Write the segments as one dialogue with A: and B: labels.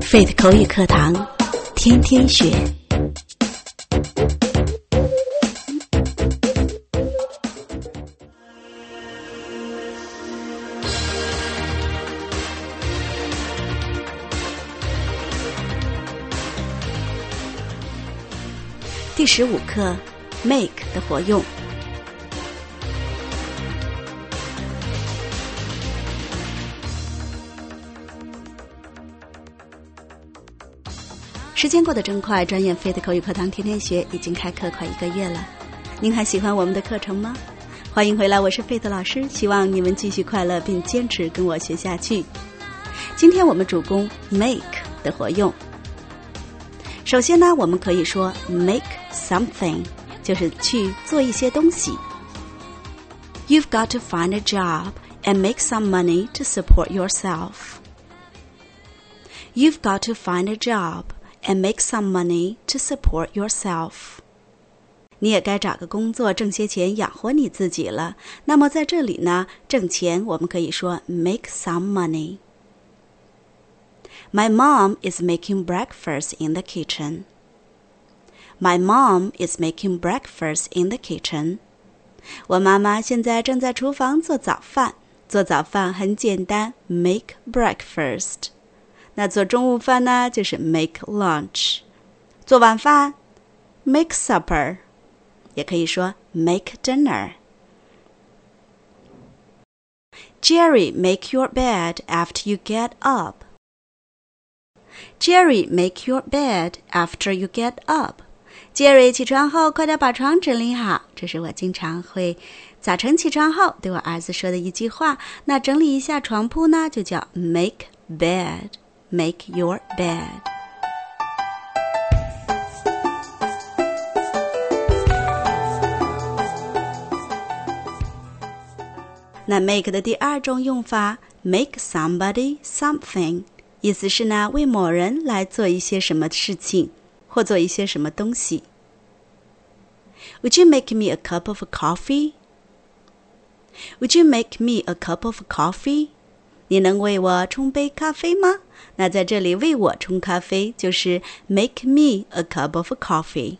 A: Faith 口语课堂，天天学。第15课 make 的活用。时间过得真快，转眼Faith口语课堂天天学已经开课快1个月了。您还喜欢我们的课程吗？欢迎回来，我是Faith老师，希望你们继续快乐并坚持跟我学下去。今天我们主攻 make 的活用。首先呢，我们可以说 make something， 就是去做一些东西。You've got to find a job and make some money to support yourself. You've got to find a job and make some money to support yourself. 你也该找个工作挣些钱养活你自己了。那么在这里呢，挣钱我们可以说 make some money. My mom is making breakfast in the kitchen. My mom is making breakfast in the kitchen. 我妈妈现在正在厨房做早饭。做早饭很简单 make breakfast. 那做中午饭呢，就是 make lunch。做晚饭 make supper， 也可以说 make dinner。 Jerry, make your bed after you get up. Jerry, make your bed after you get up. Jerry, 起床后快点把床整理好。这是我经常会早晨起床后对我儿子说的一句话。那整理一下床铺呢，就叫 make bed。Make your bed. 那 make 的第二种用法 make somebody something， 意思是呢，为某人来做一些什么事情或做一些什么东西。Would you make me a cup of coffee? Would you make me a cup of coffee?你能为我冲杯咖啡吗？那在这里为我冲咖啡就是 make me a cup of coffee.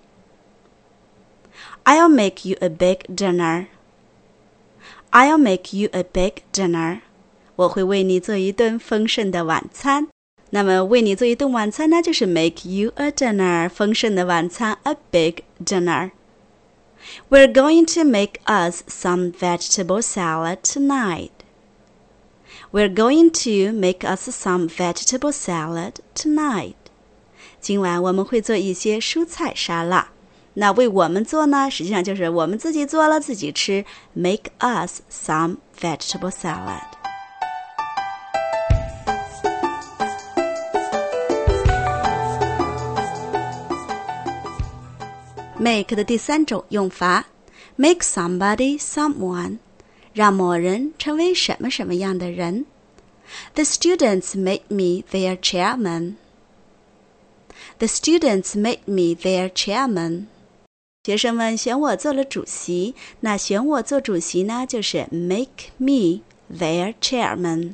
A: I'll make you a big dinner. I'll make you a big dinner. 我会为你做一顿丰盛的晚餐。那么为你做一顿晚餐呢，就是 make you a dinner， 丰盛的晚餐 a big dinner. We're going to make us some vegetable salad tonight.We're going to make us some vegetable salad tonight. 今晚我们会做一些蔬菜沙拉。那为我们做呢，实际上就是我们自己做了自己吃 make us some vegetable salad. Make 的第三种用法 make somebody someone，让某人成为什么什么样的人。The students made me their chairman. The students made me their chairman. 学生们选我做了主席，那选我做主席呢，就是 make me their chairman.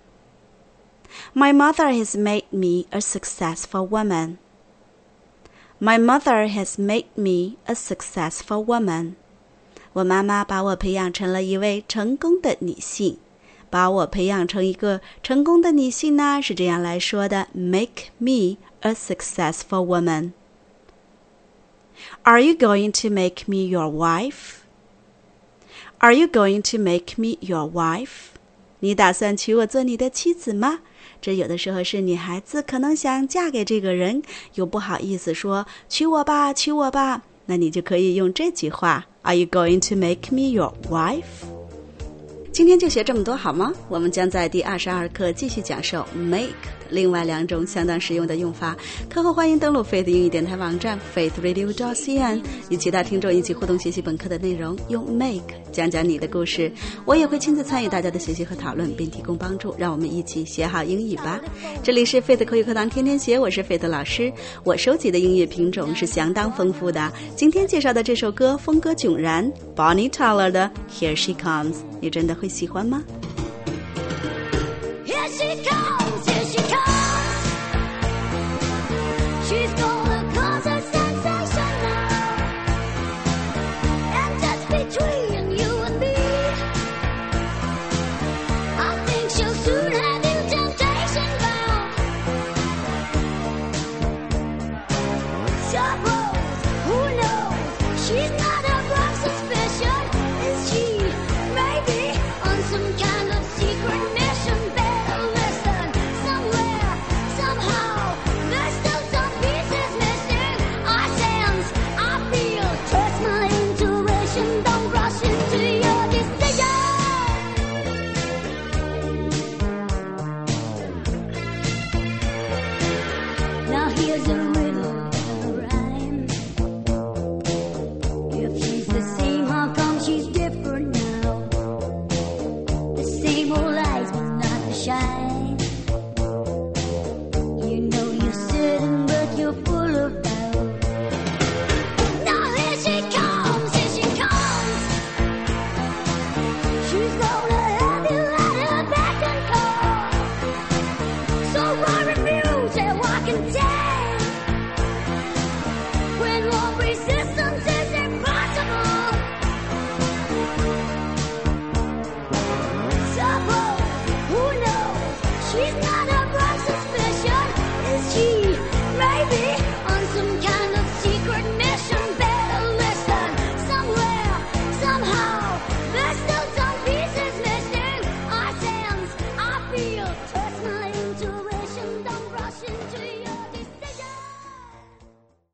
A: My mother has made me a successful woman. My mother has made me a successful woman.我妈妈把我培养成了一位成功的女性。把我培养成一个成功的女性呢，是这样来说的 make me a successful woman. Are you going to make me your wife? Are you going to make me your wife? 你打算娶我做你的妻子吗？这有的时候是女孩子可能想嫁给这个人，又不好意思说娶我吧，娶我吧，那你就可以用这句话Are you going to make me your wife? 今天就学这么多好吗？我们将在第22课继续讲授 make 另外2种相当实用的用法。课后欢迎登录 Faith 英语电台网站 faithradio.cn， 与其他听众一起互动学习本课的内容，用 make 讲讲你的故事。我也会亲自参与大家的学习和讨论，并提供帮助，让我们一起学好英语吧。这里是 Faith 口语课堂天天学，我是 Faith 老师。我收集的音乐品种是相当丰富的，今天介绍的这首歌风格迥然 Bonnie Tyler 的 Here She Comes， 你真的会喜欢吗？
B: Here she comes, here she comes. shine.